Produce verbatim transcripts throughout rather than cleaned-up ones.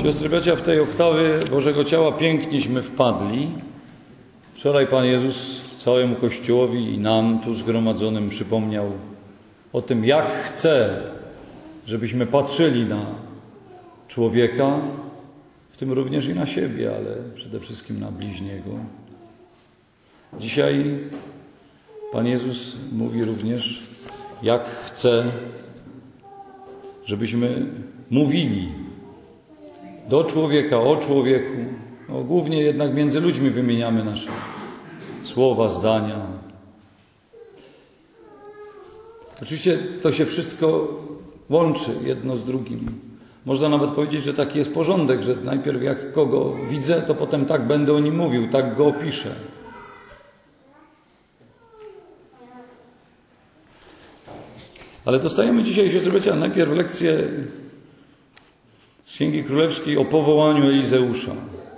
Siostry, bracia, w tej oktawy Bożego Ciała pięknieśmy wpadli. Wczoraj Pan Jezus całemu Kościołowi i nam tu zgromadzonym przypomniał o tym, jak chce, żebyśmy patrzyli na człowieka, w tym również i na siebie, ale przede wszystkim na bliźniego. Dzisiaj Pan Jezus mówi również, jak chce, żebyśmy mówili do człowieka, o człowieku. No, głównie jednak między ludźmi wymieniamy nasze słowa, zdania. Oczywiście to się wszystko łączy jedno z drugim. Można nawet powiedzieć, że taki jest porządek, że najpierw jak kogo widzę, to potem tak będę o nim mówił, tak go opiszę. Ale dostajemy dzisiaj, siostry bracia, najpierw lekcję z Księgi Królewskiej o powołaniu Elizeusza.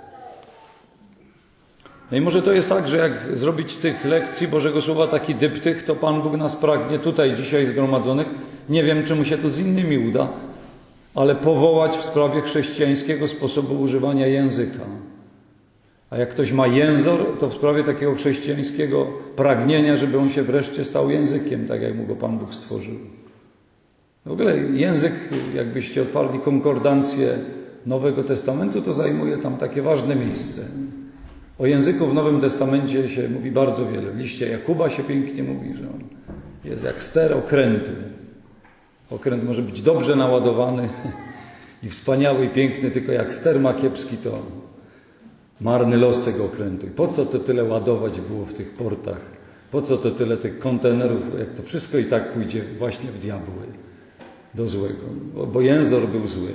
No i może to jest tak, że jak zrobić z tych lekcji Bożego Słowa taki dyptych, to Pan Bóg nas pragnie tutaj dzisiaj zgromadzonych. Nie wiem, czy mu się to z innymi uda, ale powołać w sprawie chrześcijańskiego sposobu używania języka. A jak ktoś ma jęzor, to w sprawie takiego chrześcijańskiego pragnienia, żeby on się wreszcie stał językiem, tak jak mu go Pan Bóg stworzył. W ogóle język, jakbyście otwarli konkordancję Nowego Testamentu, to zajmuje tam takie ważne miejsce. O języku w Nowym Testamencie się mówi bardzo wiele. W liście Jakuba się pięknie mówi, że on jest jak ster okrętu. Okręt może być dobrze naładowany i wspaniały i piękny, tylko jak ster ma kiepski, to marny los tego okrętu. I po co to tyle ładować było w tych portach? Po co to tyle tych kontenerów? Jak to wszystko i tak pójdzie właśnie w diabły, do złego, bo, bo jęzor był zły.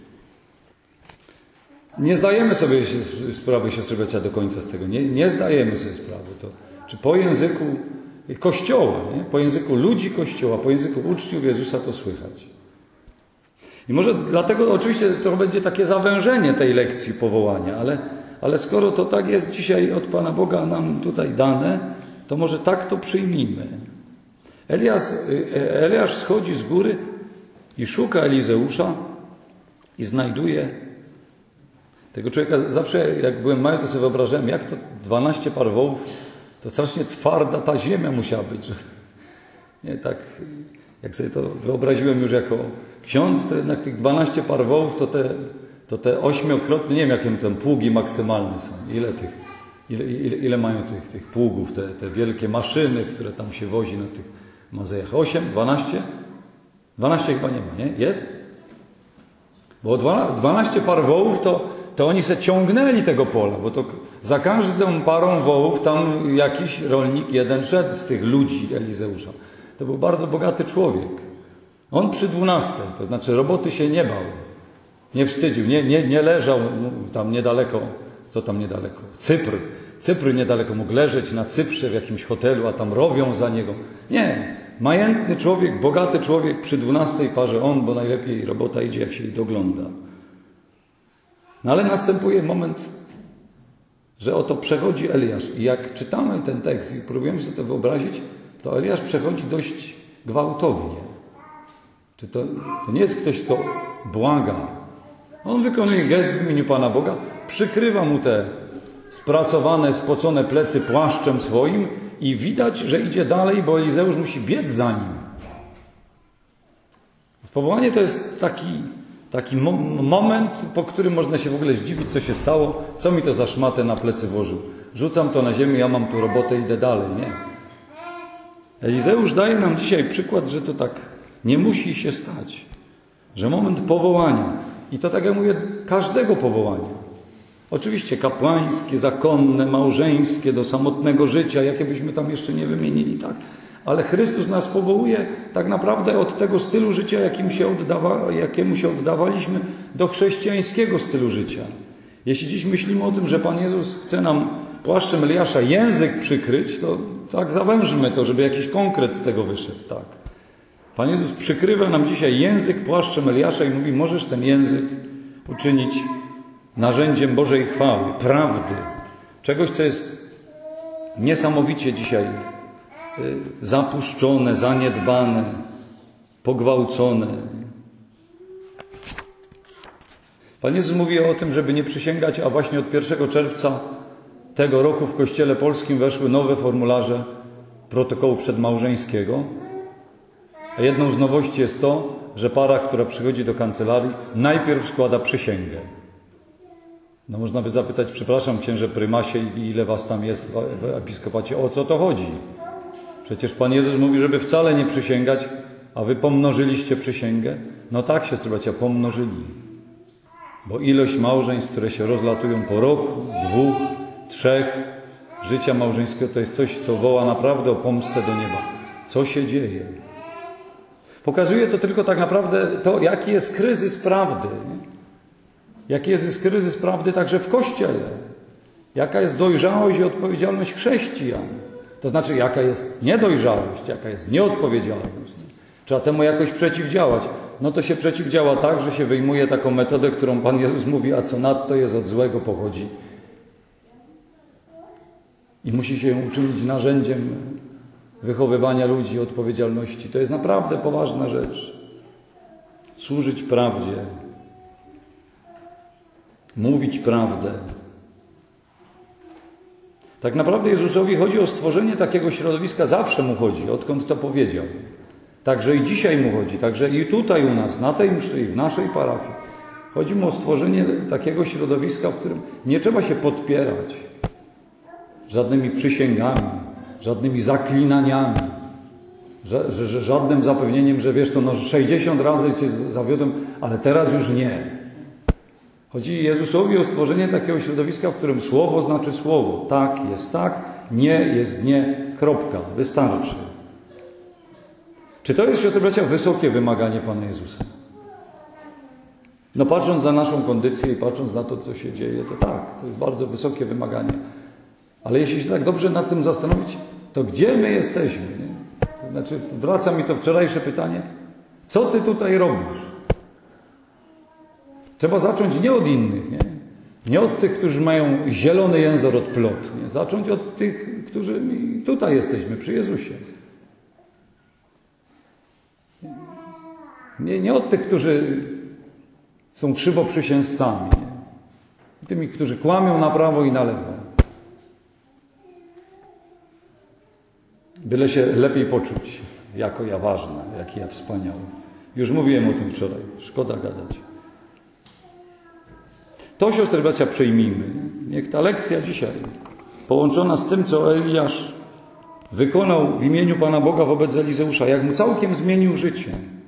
Nie zdajemy sobie sprawy, siostry bracia, do końca z tego. Nie, nie zdajemy sobie sprawy. To, czy po języku Kościoła, nie? Po języku ludzi Kościoła, po języku uczniów Jezusa to słychać. I może dlatego oczywiście to będzie takie zawężenie tej lekcji powołania, ale, ale skoro to tak jest dzisiaj od Pana Boga nam tutaj dane, to może tak to przyjmijmy. Elias, Eliasz schodzi z góry i szuka Elizeusza i znajduje tego człowieka. Zawsze jak byłem mały, to sobie wyobrażałem, jak to dwanaście par wołów, to strasznie twarda ta ziemia musiała być. Że, nie, tak jak sobie to wyobraziłem już jako ksiądz, to jednak tych dwanaście par wołów to te, to te ośmiokrotne, nie wiem jakie tam pługi maksymalne są. Ile tych, ile, ile, ile mają tych, tych pługów, te, te wielkie maszyny, które tam się wozi na tych mazejach. Osiem? Dwanaście? Dwanaście chyba nie ma, nie? Jest? Bo dwanaście par wołów to, to oni se ciągnęli tego pola, bo to za każdą parą wołów tam jakiś rolnik jeden szedł z tych ludzi Elizeusza. To był bardzo bogaty człowiek. On przy dwunastej, to znaczy roboty się nie bał, nie wstydził, nie, nie, nie leżał tam niedaleko, co tam niedaleko? Cypr. Cypr niedaleko, mógł leżeć na Cyprze w jakimś hotelu, a tam robią za niego. Nie. Majętny człowiek, bogaty człowiek przy dwunastej parze on, bo najlepiej robota idzie, jak się jej dogląda. No ale następuje moment, że oto przechodzi Eliasz. I jak czytamy ten tekst i próbujemy sobie to wyobrazić, to Eliasz przechodzi dość gwałtownie. Czy to, to nie jest ktoś, kto błaga. On wykonuje gest w imieniu Pana Boga, przykrywa mu te spracowane, spocone plecy płaszczem swoim i widać, że idzie dalej, bo Elizeusz musi biec za nim. Powołanie to jest taki, taki mo- moment, po którym można się w ogóle zdziwić, co się stało, co mi to za szmatę na plecy włożył. Rzucam to na ziemię, ja mam tu robotę, idę dalej. Nie. Elizeusz daje nam dzisiaj przykład, że to tak nie musi się stać. Że moment powołania, i to tak jak mówię, każdego powołania, oczywiście kapłańskie, zakonne, małżeńskie, do samotnego życia, jakie byśmy tam jeszcze nie wymienili, tak? Ale Chrystus nas powołuje tak naprawdę od tego stylu życia, jakim się oddawa, jakiemu się oddawaliśmy, do chrześcijańskiego stylu życia. Jeśli dziś myślimy o tym, że Pan Jezus chce nam płaszczem Eliasza język przykryć, to tak zawężmy to, żeby jakiś konkret z tego wyszedł, tak? Pan Jezus przykrywa nam dzisiaj język płaszczem Eliasza i mówi, możesz ten język uczynić narzędziem Bożej chwały, prawdy, czegoś, co jest niesamowicie dzisiaj zapuszczone, zaniedbane, pogwałcone. Pan Jezus mówi o tym, żeby nie przysięgać, a właśnie od pierwszego czerwca tego roku w Kościele Polskim weszły nowe formularze protokołu przedmałżeńskiego. A jedną z nowości jest to, że para, która przychodzi do kancelarii, najpierw składa przysięgę. No można by zapytać, przepraszam księże prymasie, ile was tam jest w episkopacie, o co to chodzi? Przecież Pan Jezus mówi, żeby wcale nie przysięgać, a wy pomnożyliście przysięgę. No tak, siostry bracia, pomnożyli. Bo ilość małżeństw, które się rozlatują po roku, dwóch, trzech życia małżeńskiego, to jest coś, co woła naprawdę o pomstę do nieba. Co się dzieje? Pokazuje to tylko tak naprawdę to, jaki jest kryzys prawdy. Jaki jest kryzys prawdy także w Kościele. Jaka jest dojrzałość i odpowiedzialność chrześcijan. To znaczy, jaka jest niedojrzałość, jaka jest nieodpowiedzialność. Trzeba temu jakoś przeciwdziałać. No to się przeciwdziała tak, że się wyjmuje taką metodę, którą Pan Jezus mówi, a co nadto jest od złego pochodzi. I musi się ją uczynić narzędziem wychowywania ludzi, odpowiedzialności. To jest naprawdę poważna rzecz. Służyć prawdzie. Mówić prawdę. Tak naprawdę Jezusowi chodzi o stworzenie takiego środowiska, zawsze mu chodzi, odkąd to powiedział. Także i dzisiaj mu chodzi, także i tutaj u nas, na tej mszy i w naszej parafii. Chodzi mu o stworzenie takiego środowiska, w którym nie trzeba się podpierać żadnymi przysięgami, żadnymi zaklinaniami, że, że, że żadnym zapewnieniem, że wiesz, to no sześćdziesiąt razy cię zawiodłem, ale teraz już nie. Chodzi Jezusowi o stworzenie takiego środowiska, w którym słowo znaczy słowo. Tak jest tak, nie jest nie, kropka. Wystarczy. Czy to jest, siostry bracia, wysokie wymaganie Pana Jezusa? No patrząc na naszą kondycję i patrząc na to, co się dzieje, to tak, to jest bardzo wysokie wymaganie. Ale jeśli się tak dobrze nad tym zastanowić, to gdzie my jesteśmy? Nie? To znaczy, wraca mi to wczorajsze pytanie, co ty tutaj robisz? Trzeba zacząć nie od innych, nie? Nie od tych, którzy mają zielony język od plot, nie? Zacząć od tych, którzy tutaj jesteśmy, przy Jezusie. Nie, nie od tych, którzy są krzywoprzysięzcami, nie? Tymi, którzy kłamią na prawo i na lewo. Byle się lepiej poczuć, jako ja ważna, jaki ja wspaniały. Już mówiłem o tym wczoraj, szkoda gadać. To, siostry bracia, przyjmijmy. Niech ta lekcja dzisiaj, połączona z tym, co Eliasz wykonał w imieniu Pana Boga wobec Elizeusza, jak mu całkiem zmienił życie.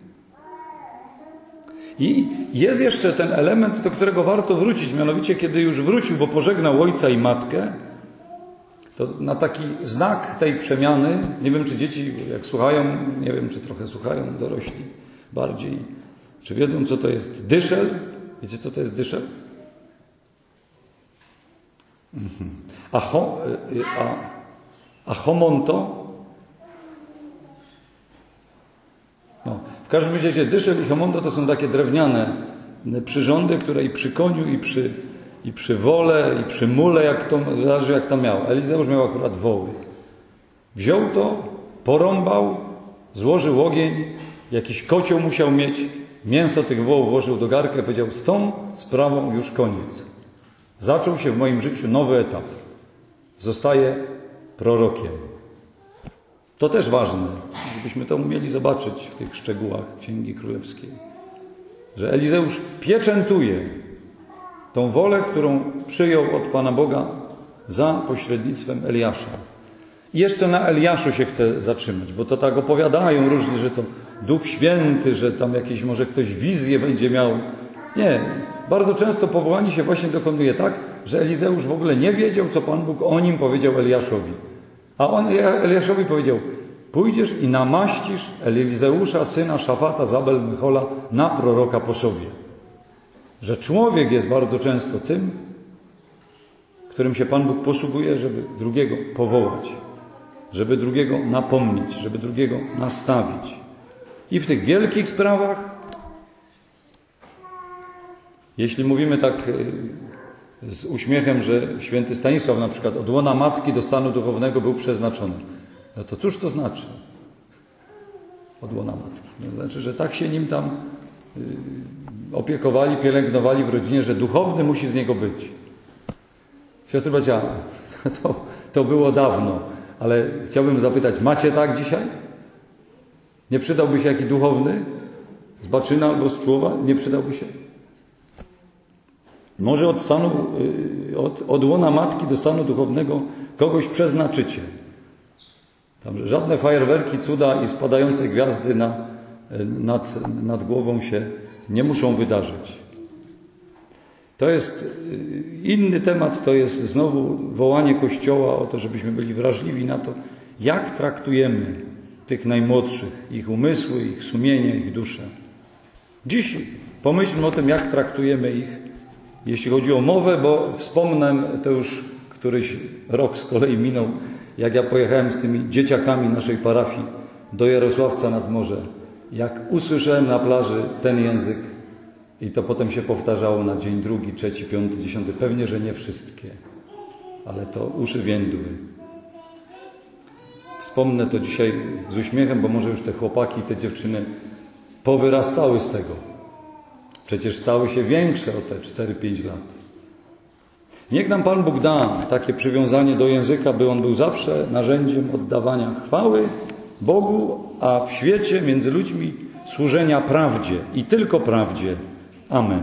I jest jeszcze ten element, do którego warto wrócić, mianowicie kiedy już wrócił, bo pożegnał ojca i matkę, to na taki znak tej przemiany, nie wiem, czy dzieci jak słuchają, nie wiem, czy trochę słuchają, dorośli bardziej, czy wiedzą, co to jest dyszel? Wiecie, co to jest dyszel? A, ho, a, a homonto? No, w każdym razie dyszel i homonto to są takie drewniane przyrządy, które i przy koniu, i przy, i przy wole, i przy mule, jak to, zależy jak to miał. Elizeusz miał akurat woły. Wziął to, porąbał, złożył ogień, jakiś kocioł musiał mieć, mięso tych wołów włożył do garnka i powiedział, z tą sprawą już koniec. Zaczął się w moim życiu nowy etap. Zostaję prorokiem. To też ważne, żebyśmy to umieli zobaczyć w tych szczegółach Księgi Królewskiej. Że Elizeusz pieczętuje tą wolę, którą przyjął od Pana Boga za pośrednictwem Eliasza. I jeszcze na Eliaszu się chcę zatrzymać, bo to tak opowiadają różni, że to Duch Święty, że tam jakieś może ktoś wizję będzie miał. Nie. Bardzo często powołanie się właśnie dokonuje tak, że Elizeusz w ogóle nie wiedział, co Pan Bóg o nim powiedział Eliaszowi. A on Eliaszowi powiedział, pójdziesz i namaścisz Elizeusza, syna Szafata, Zabel Mechola, na proroka po sobie. Że człowiek jest bardzo często tym, którym się Pan Bóg posługuje, żeby drugiego powołać, żeby drugiego napomnieć, żeby drugiego nastawić. I w tych wielkich sprawach, jeśli mówimy tak z uśmiechem, że święty Stanisław na przykład od łona matki do stanu duchownego był przeznaczony, no to cóż to znaczy? Od łona matki. To znaczy, że tak się nim tam opiekowali, pielęgnowali w rodzinie, że duchowny musi z niego być. Siostry bracia, to, to było dawno, ale chciałbym zapytać, macie tak dzisiaj? Nie przydałby się jakiś duchowny? Z Baczyna albo z Człowa? Nie przydałby się? Może od stanu, od, od łona matki do stanu duchownego kogoś przeznaczycie. Tam żadne fajerwerki, cuda i spadające gwiazdy na, nad, nad głową się nie muszą wydarzyć. To jest inny temat, to jest znowu wołanie Kościoła o to, żebyśmy byli wrażliwi na to, jak traktujemy tych najmłodszych, ich umysły, ich sumienie, ich duszę. Dziś pomyślmy o tym, jak traktujemy ich, jeśli chodzi o mowę, bo wspomnę, to już któryś rok z kolei minął, jak ja pojechałem z tymi dzieciakami naszej parafii do Jarosławca nad Morze. Jak usłyszałem na plaży ten język i to potem się powtarzało na dzień drugi, trzeci, piąty, dziesiąty. Pewnie, że nie wszystkie, ale to uszy więdły. Wspomnę to dzisiaj z uśmiechem, bo może już te chłopaki, te dziewczyny powyrastały z tego. Przecież stały się większe o te cztery pięć lat. Niech nam Pan Bóg da takie przywiązanie do języka, by on był zawsze narzędziem oddawania chwały Bogu, a w świecie między ludźmi służenia prawdzie i tylko prawdzie. Amen.